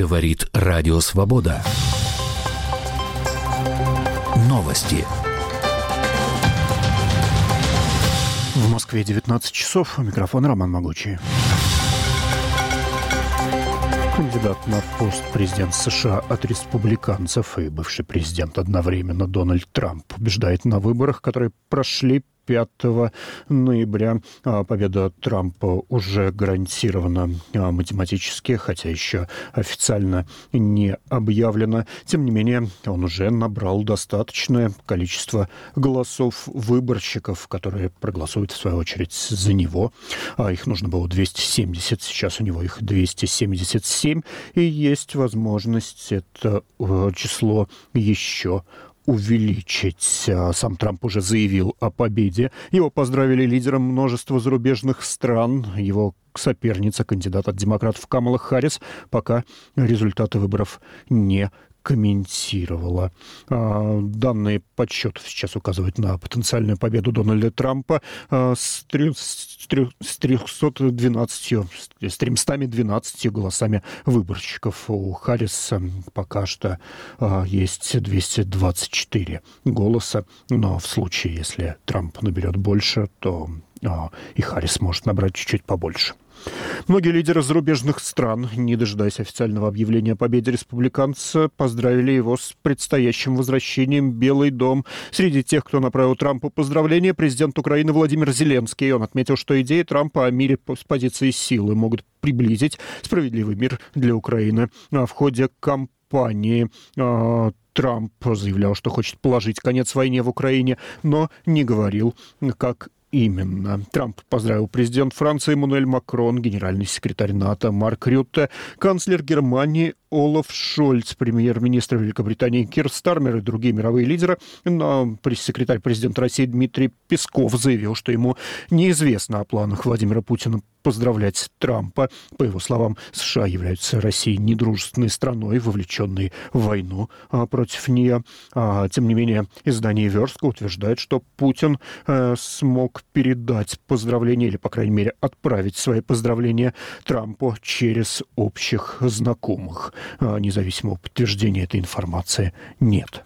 Говорит Радио Свобода. Новости. В Москве 19 часов. У микрофона Роман Могучий. Кандидат на пост президента США от республиканцев и бывший президент одновременно Дональд Трамп убеждает на выборах, которые прошли 5 ноября. Победа Трампа уже гарантирована математически, хотя еще официально не объявлена. Тем не менее, он уже набрал достаточное количество голосов выборщиков, которые проголосуют, в свою очередь, за него. Их нужно было 270, сейчас у него их 277. И есть возможность это число еще увеличить. Сам Трамп уже заявил о победе. Его поздравили лидеры множества зарубежных стран. Его соперница, кандидат от демократов Камала Харрис, пока результаты выборов не комментировала. Данные подсчетов сейчас указывают на потенциальную победу Дональда Трампа с 312 голосами выборщиков. У Харриса пока что есть 224 голоса, но в случае, если Трамп наберет больше, то и Харрис может набрать чуть-чуть побольше. Многие лидеры зарубежных стран, не дожидаясь официального объявления о победе республиканца, поздравили его с предстоящим возвращением в Белый дом. Среди тех, кто направил Трампу поздравления, президент Украины Владимир Зеленский. Он отметил, что идеи Трампа о мире с позиции силы могут приблизить справедливый мир для Украины. В ходе кампании Трамп заявлял, что хочет положить конец войне в Украине, но не говорил, как именно. Трамп поздравил президент Франции Эммануэль Макрон, генеральный секретарь НАТО Марк Рютте, канцлер Германии Олаф Шольц, премьер-министр Великобритании Кир Стармер и другие мировые лидеры. Но пресс-секретарь президента России Дмитрий Песков заявил, что ему неизвестно о планах Владимира Путина поздравлять Трампа. По его словам, США являются Россией недружественной страной, вовлеченной в войну против нее. Тем не менее, издание «Верстка» утверждает, что Путин смог передать поздравления, или, по крайней мере, отправить свои поздравления Трампу через общих знакомых. Независимого подтверждения этой информации нет.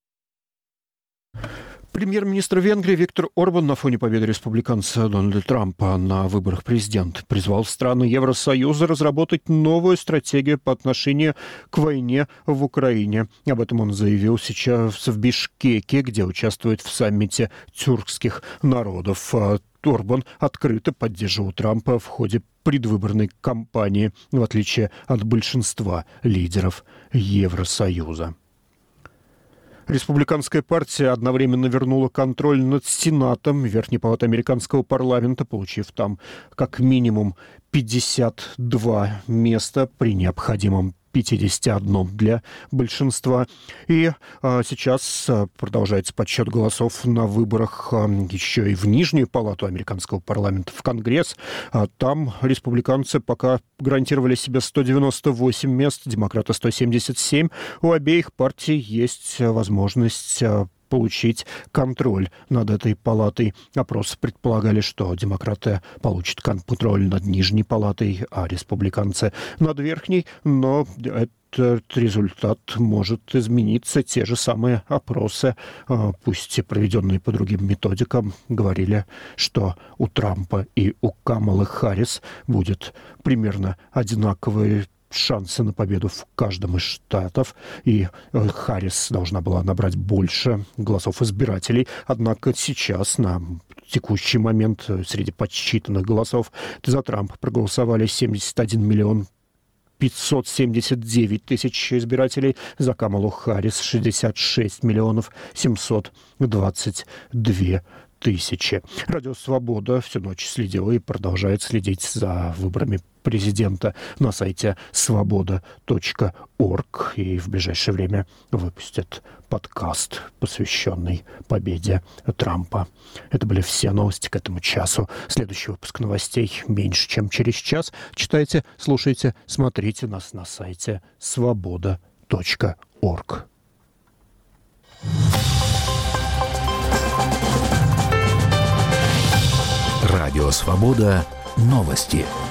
Премьер-министр Венгрии Виктор Орбан на фоне победы республиканца Дональда Трампа на выборах президента призвал страны Евросоюза разработать новую стратегию по отношению к войне в Украине. Об этом он заявил сейчас в Бишкеке, где участвует в саммите тюркских народов. Орбан открыто поддерживал Трампа в ходе предвыборной кампании, в отличие от большинства лидеров Евросоюза. Республиканская партия одновременно вернула контроль над Сенатом, Верхней палатой американского парламента, получив там как минимум 52 места при необходимом 51 для большинства. И сейчас продолжается подсчет голосов на выборах еще и в Нижнюю палату американского парламента, в Конгресс. Там республиканцы пока гарантировали себе 198 мест, демократы 177. У обеих партий есть возможность получить контроль над этой палатой. Опросы предполагали, что демократы получат контроль над Нижней палатой, а республиканцы над Верхней, но этот результат может измениться. Те же самые опросы, пусть и проведенные по другим методикам, говорили, что у Трампа и у Камалы Харрис будет примерно одинаковые шансы на победу в каждом из штатов, и Харрис должна была набрать больше голосов избирателей. Однако сейчас, на текущий момент, среди подсчитанных голосов за Трампа проголосовали 71 миллион 579 тысяч избирателей, за Камалу Харрис 66 миллионов 722 тысячи. Радио «Свобода» всю ночь следила и продолжает следить за выборами президента на сайте svoboda.org, и в ближайшее время выпустят подкаст, посвященный победе Трампа. Это были все новости к этому часу. Следующий выпуск новостей меньше, чем через час. Читайте, слушайте, смотрите нас на сайте svoboda.org. Радио «Свобода». Новости.